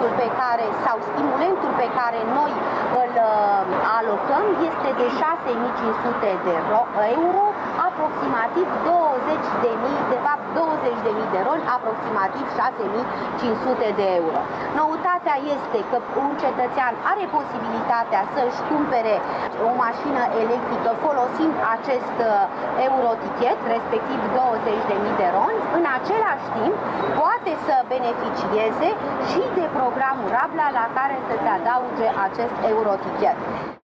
bugetul pe care, sau stimulentul pe care noi îl alocăm este de 6.500 de euro, aproximativ 20.000, de fapt 20.000 de roli, aproximativ 6.500 de euro. Noutatea este că un cetățean are posibilitatea să-și cumpere o mașină electrică folosind acest eurotichet, respectiv 20.000 de roli. În același timp, poate să beneficieze și de programul Rabla, la care să se adauge acest eurotichet.